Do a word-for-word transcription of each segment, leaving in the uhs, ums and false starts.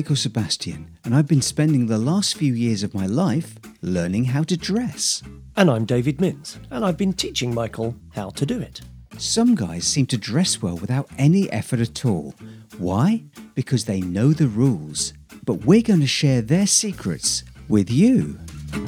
Michael Sebastian, and I've been spending the last few years of my life learning how to dress. And I'm David Minns, and I've been teaching Michael how to do it. Some guys seem to dress well without any effort at all. Why? Because they know the rules. But we're going to share their secrets with you.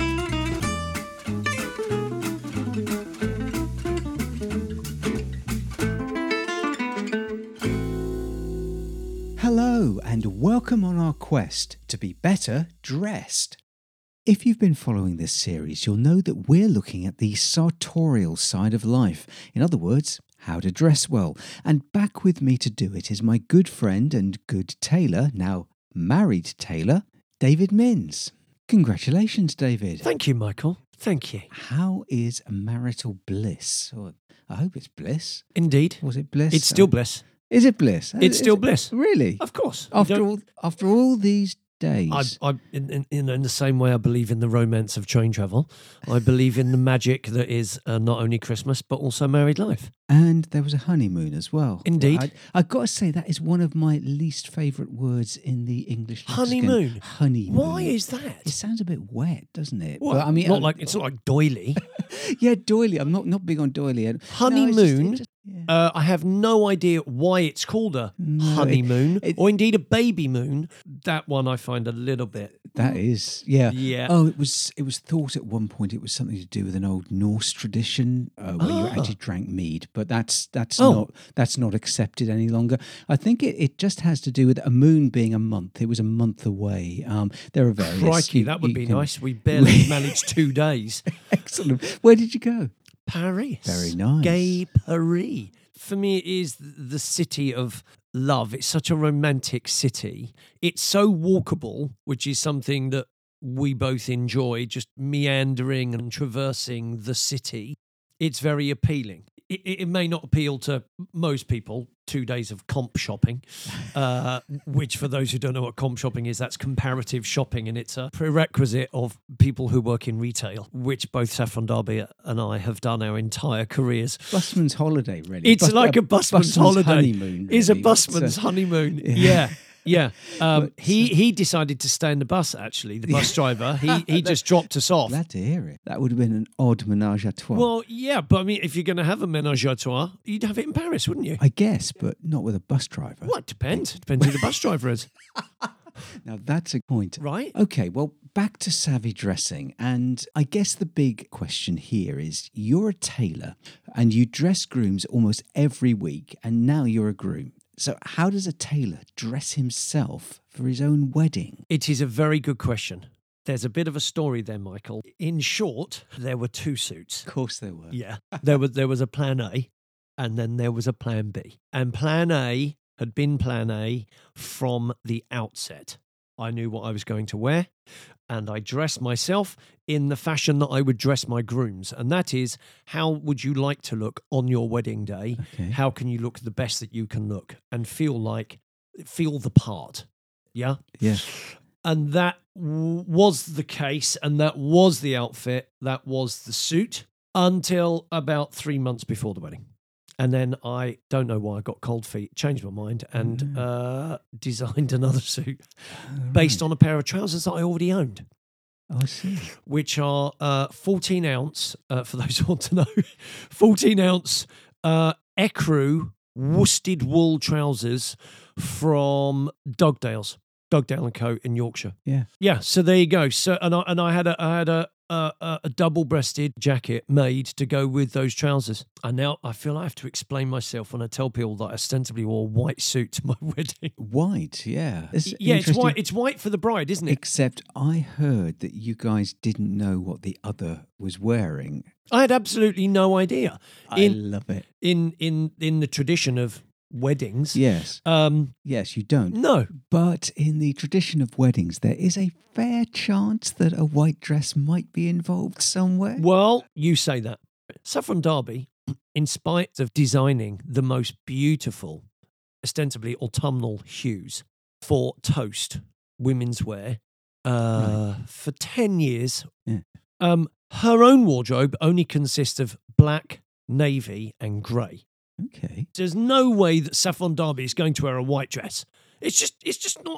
Hello and welcome on our quest to be better dressed. If you've been following this series, you'll know that we're looking at the sartorial side of life. In other words, how to dress well. And back with me to do it is my good friend and good tailor, now married tailor, David Minns. Congratulations, David. Thank you, Michael. Thank you. How is marital bliss? Or, I hope it's bliss. Indeed. Was it bliss? It's still bliss. Is it bliss? It's Is still it, bliss. Really? Of course. After all, after all these days. I, I, in, in, in the same way I believe in the romance of train travel, I believe in the magic that is uh, not only Christmas, but also married life. And there was a honeymoon as well. Indeed. I, I've got to say, that is one of my least favourite words in the English lexicon. Honeymoon? Honeymoon. Why is that? It sounds a bit wet, doesn't it? Well, But, I mean, not I- like it's not like doily. yeah, doily. I'm not, not big on doily. No, it's just- Honeymoon. it just- yeah. Uh, I have no idea why it's called a No, it- honeymoon it- or indeed a baby moon. That one I find a little bit. That is, yeah. Yeah. Oh, it was. It was thought at one point it was something to do with an old Norse tradition uh, where you Ah. actually drank mead, but that's that's Oh. not that's not accepted any longer. I think it, it just has to do with a moon being a month. It was a month away. Um, there are various. Crikey, you- that would you be can- nice. We barely managed two days. Excellent. Where did you go? Paris. Very nice. Gay Paris. For me, it is the city of love. It's such a romantic city. It's so walkable, which is something that we both enjoy, just meandering and traversing the city. It's very appealing. It, it may not appeal to most people, two days of comp shopping, uh, which for those who don't know what comp shopping is, that's comparative shopping, and it's a prerequisite of people who work in retail, which both Saffron Darby and I have done our entire careers. Busman's holiday, really. It's Bus- like a busman's, holiday. honeymoon. Is a really. It's, busman's uh, honeymoon. yeah. Yeah. Yeah, um, But- he he decided to stay in the bus. Actually, the bus driver he he just dropped us off. Glad to hear it. That would have been an odd menage a trois. Well, yeah, but I mean, if you're going to have a ménage à trois, you'd have it in Paris, wouldn't you? I guess, but not with a bus driver. Well, it depends. Depends who the bus driver is, Now that's a point. right? Okay, well, back to savvy dressing. And I guess the big question here is you're a tailor and you dress grooms almost every week, and now you're a groom. So, how does a tailor dress himself for his own wedding? It is a very good question. There's a bit of a story there, Michael. In short, there were two suits. Of course, there were. Yeah, there was there was a plan A, and then there was a plan B. And plan A had been plan A from the outset. I knew what I was going to wear, and I dressed myself in the fashion that I would dress my grooms. And that is, how would you like to look on your wedding day? Okay. How can you look the best that you can look and feel like, feel the part? Yeah? Yeah. And that w- was the case, and that was the outfit, that was the suit, until about three months before the wedding. And then I don't know why I got cold feet, changed my mind, and uh, designed another suit based on a pair of trousers that I already owned, Oh, I see. which are uh, fourteen ounce, uh, for those who want to know, fourteen ounce uh, Ecru worsted wool trousers from Dugdale's, Dugdale and Co. in Yorkshire. Yeah. Yeah, so there you go. So and I and I had a I had a a, a double-breasted jacket made to go with those trousers. And now I feel I have to explain myself when I tell people that I ostensibly wore a white suit to my wedding. White, yeah. That's Yeah, it's interesting. white. It's white for the bride, isn't it? Except I heard that you guys didn't know what the other was wearing. I had absolutely no idea. I In love it. in in in the tradition of weddings, Yes. um, Yes, you don't. no. But in the tradition of weddings, there is a fair chance that a white dress might be involved somewhere. Well, you say that. Saffron Darby, in spite of designing the most beautiful, ostensibly autumnal hues for toast women's wear uh, for ten years, Yeah. um, her own wardrobe only consists of black, navy, and grey. Okay. There's no way that Saffron Darby is going to wear a white dress. It's just, it's just not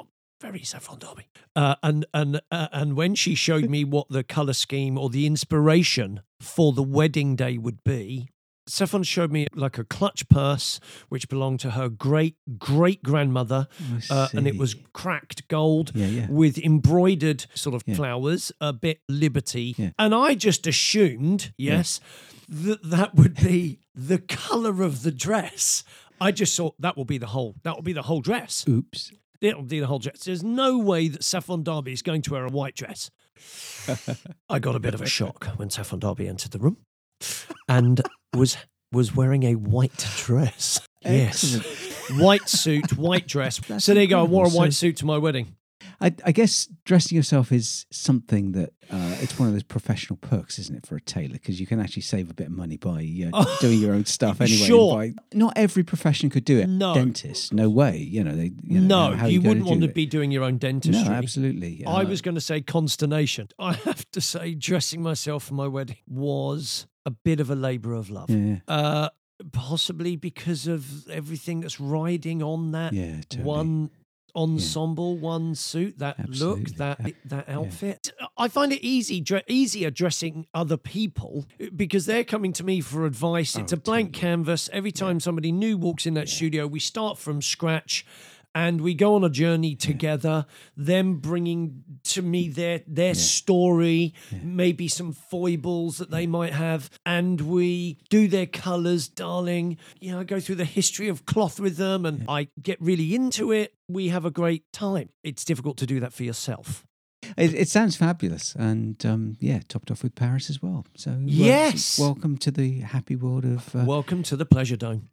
very Saffron Derby. Uh, and and uh, and when she showed me what the colour scheme or the inspiration for the wedding day would be, Saffron showed me like a clutch purse which belonged to her great great grandmother, uh, and it was cracked gold yeah, yeah. with embroidered sort of yeah. flowers, a bit Liberty, yeah. and I just assumed, yes, yeah. that that would be the colour of the dress. I just thought that will be the whole that will be the whole dress. Oops. It'll be the whole dress. There's no way that Saffron Derby is going to wear a white dress. I got a bit of a shock when Saffron Derby entered the room and was was wearing a white dress. Excellent. Yes. White suit, white dress. That's so there you go. I wore a incredible. white So- suit to my wedding. I, I guess dressing yourself is something that uh, it's one of those professional perks, isn't it, for a tailor? Because you can actually save a bit of money by uh, Oh, doing your own stuff anyway. sure. By, not every profession could do it. No. Dentist, no way. You know, they. You know, No, how are you gonna wouldn't want do to it? be doing your own dentistry. No, absolutely. I Uh, was going to say consternation. I have to say, dressing myself for my wedding was a bit of a labour of love. Yeah, Uh, possibly because of everything that's riding on that yeah, totally. one ensemble, one suit, that Absolutely. look, that Ab- that yeah. outfit. I find it easy, dre- easier dressing other people because they're coming to me for advice. It's Oh, a blank totally. canvas. Every time somebody new walks in that studio, we start from scratch. And we go on a journey together, them bringing to me their their story, maybe some foibles that they might have, and we do their colours, darling. You know, I go through the history of cloth with them, and I get really into it. We have a great time. It's difficult to do that for yourself. It, it sounds fabulous, and um, yeah, topped off with Paris as well. So uh, Yes. welcome to the happy world of. Uh, Welcome to the Pleasure Dome.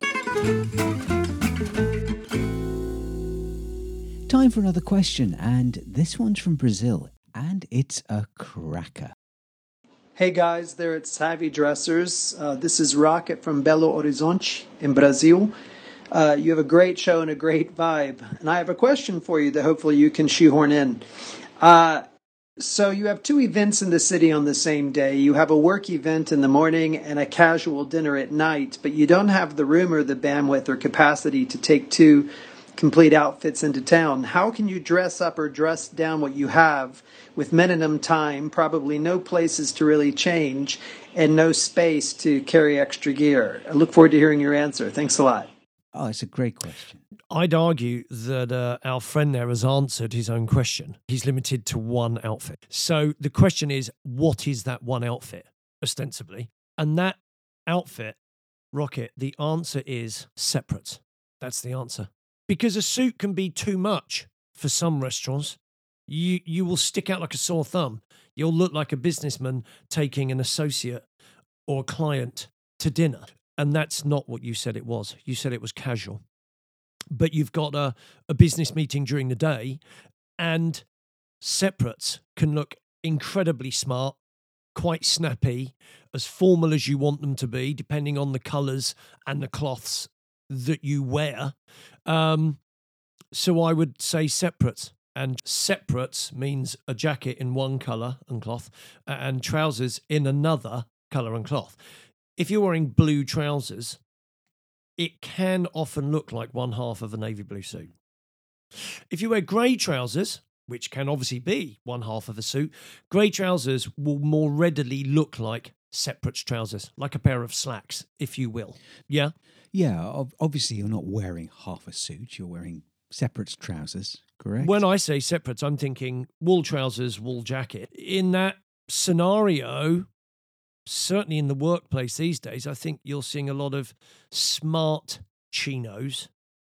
Time for another question, and this one's from Brazil, and it's a cracker. Hey guys, there at Savvy Dressers. Uh, this is Rocket from Belo Horizonte in Brazil. Uh, you have a great show and a great vibe. And I have a question for you that hopefully you can shoehorn in. Uh, so you have two events in the city on the same day. You have a work event in the morning and a casual dinner at night, but you don't have the room or the bandwidth or capacity to take two complete outfits into town. How can you dress up or dress down what you have with minimum time, probably no places to really change, and no space to carry extra gear? I look forward to hearing your answer. Thanks a lot. Oh, it's a great question. I'd argue that uh, our friend there has answered his own question. He's limited to one outfit. So the question is, what is that one outfit, ostensibly? And that outfit, Rocket, the answer is separate. That's the answer. Because a suit can be too much for some restaurants. You you will stick out like a sore thumb. You'll look like a businessman taking an associate or a client to dinner. And that's not what you said it was. You said it was casual. But you've got a, a business meeting during the day, and separates can look incredibly smart, quite snappy, as formal as you want them to be, depending on the colours and the cloths that you wear. Um, so I would say separates. And separates means a jacket in one colour and cloth and trousers in another colour and cloth. If you're wearing blue trousers, it can often look like one half of a navy blue suit. If you wear grey trousers, which can obviously be one half of a suit, grey trousers will more readily look like separates trousers, like a pair of slacks, if you will. Yeah? Yeah, ob- obviously you're not wearing half a suit, you're wearing separate trousers, correct? When I say separates, I'm thinking wool trousers, wool jacket. In that scenario, certainly in the workplace these days, I think you're seeing a lot of smart chinos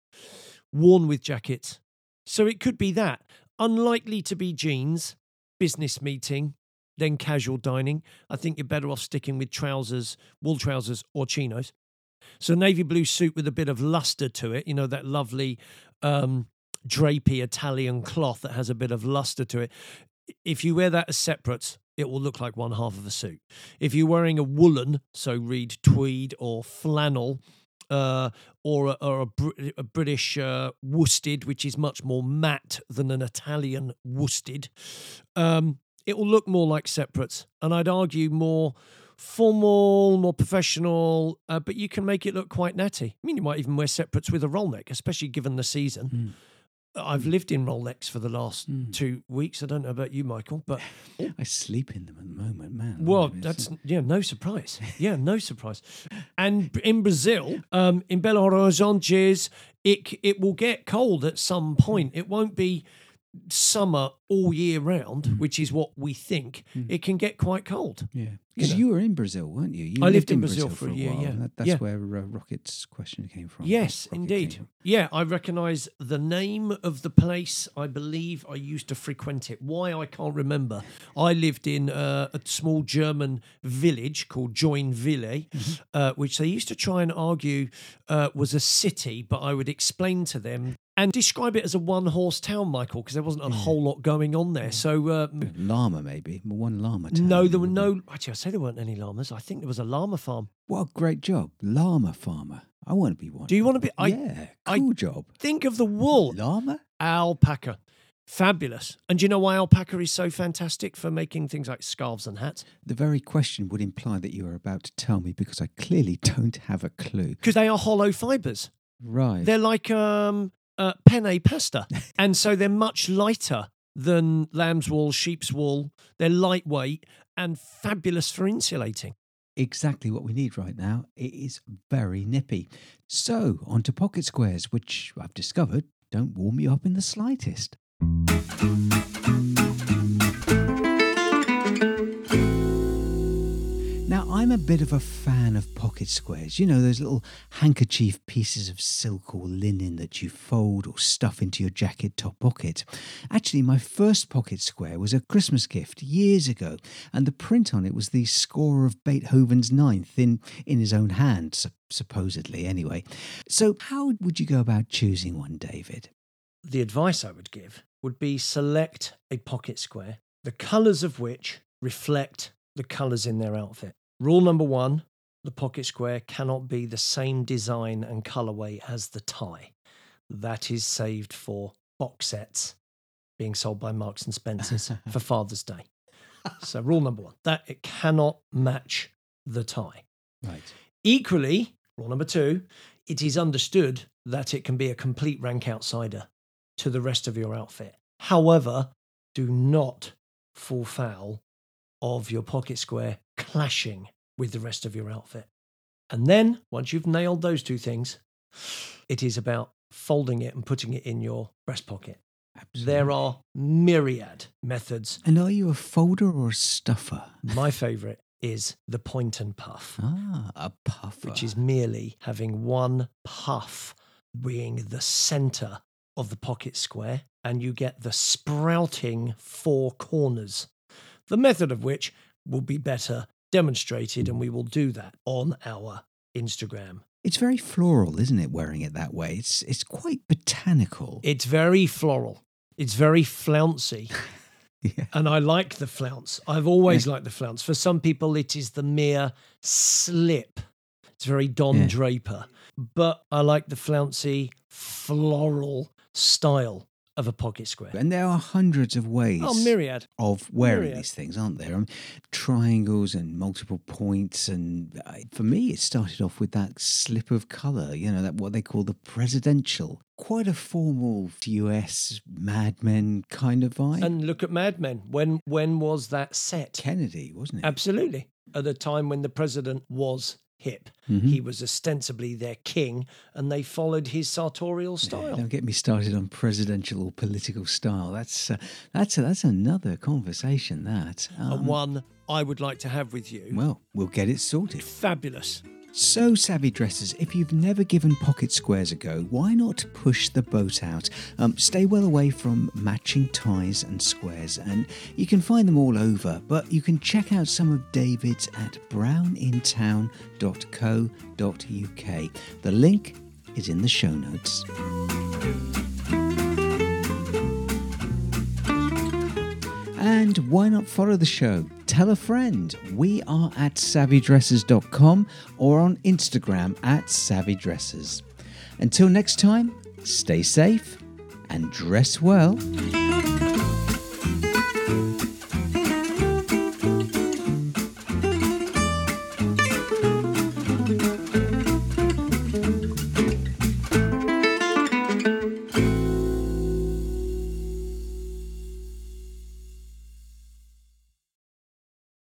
worn with jackets. So it could be that. Unlikely to be jeans, business meeting, then casual dining. I think you're better off sticking with trousers, wool trousers or chinos. So navy blue suit with a bit of luster to it, you know, that lovely um, drapey Italian cloth that has a bit of luster to it. If you wear that as separates, it will look like one half of a suit. If you're wearing a woolen, so read tweed or flannel, uh, or, a, or a, Br- a British uh, worsted, which is much more matte than an Italian worsted, um, it will look more like separates. And I'd argue more formal, more professional, uh, but you can make it look quite natty. I mean, you might even wear separates with a roll neck, especially given the season. I've lived in Rolex for the last mm. two weeks. I don't know about you, Michael, but I sleep in them at the moment, man. Well, that's yeah, no surprise. Yeah, no surprise. And in Brazil, um, in Belo Horizonte, it it will get cold at some point. It won't be summer all year round, mm. which is what we think. Mm. It can get quite cold. Yeah, because you, know? you were in Brazil, weren't you? you I lived, lived in Brazil, Brazil for a year. A yeah, that, that's yeah. where uh, Rocket's question came from. Yes, Rocket indeed. From. Yeah, I recognise the name of the place. I believe I used to frequent it. Why, I can't remember. I lived in uh, a small German village called Joinville, mm-hmm. uh, which they used to try and argue uh, was a city, but I would explain to them and describe it as a one-horse town, Michael, because there wasn't a yeah. whole lot going on there. So uh, llama, maybe one llama town. No, there were no. Actually, I say there weren't any llamas. I think there was a llama farm. What a great job, llama farmer. I want to be one. Do you want to be? I, yeah, cool I job. Think of the wool. Llama, alpaca, fabulous. And do you know why alpaca is so fantastic for making things like scarves and hats? The very question would imply that you are about to tell me, because I clearly don't have a clue. Because they are hollow fibres. Right. They're like um. Uh, penne pasta, and so they're much lighter than lamb's wool, sheep's wool. They're lightweight and fabulous for insulating. Exactly what we need right now. It is very nippy. So, on to pocket squares, which I've discovered don't warm you up in the slightest. Now, I'm a bit of a fan of pocket squares. You know, those little handkerchief pieces of silk or linen that you fold or stuff into your jacket top pocket. Actually, my first pocket square was a Christmas gift years ago, and the print on it was the score of Beethoven's Ninth in, in his own hand, su- supposedly anyway. So how would you go about choosing one, David? The advice I would give would be select a pocket square, the colours of which reflect the colours in their outfit. Rule number one, the pocket square cannot be the same design and colourway as the tie. That is saved for box sets being sold by Marks and Spencer's for Father's Day. So rule number one, that it cannot match the tie. Right. Equally, rule number two, it is understood that it can be a complete rank outsider to the rest of your outfit. However, do not fall foul of your pocket square clashing with the rest of your outfit. And then, once you've nailed those two things, it is about folding it and putting it in your breast pocket. Absolutely. There are myriad methods. And are you a folder or a stuffer? My favourite is the point and puff. Ah, a puffer. Which is merely having one puff being the centre of the pocket square, and you get the sprouting four corners. The method of which will be better demonstrated, and we will do that on our Instagram. It's very floral, isn't it, wearing it that way? It's it's quite botanical. It's very floral. It's very flouncy. Yeah. And I like the flounce. I've always yeah. liked the flounce. For some people, it is the mere slip. It's very Don yeah. Draper. But I like the flouncy, floral style of a pocket square. And there are hundreds of ways oh, myriad. of wearing myriad. these things, aren't there? I mean, triangles and multiple points. And I, for me, it started off with that slip of colour, you know, that what they call the presidential. Quite a formal U S Mad Men kind of vibe. And look at Mad Men. When, when was that set? Kennedy, wasn't it? Absolutely. At a time when the president was hip. Mm-hmm. He was ostensibly their king, and they followed his sartorial style. Yeah, don't get me started on presidential or political style. That's uh, that's uh, that's another conversation, that. Um, and one I would like to have with you. Well, we'll get it sorted. Fabulous. So, savvy dressers, if you've never given pocket squares a go, why not push the boat out? Um, stay well away from matching ties and squares, and you can find them all over, but you can check out some of David's at brown in town dot co dot uk. The link is in the show notes. And why not follow the show? Tell a friend. We are at savvy dressers dot com or on Instagram at savvy dressers. Until next time, stay safe and dress well.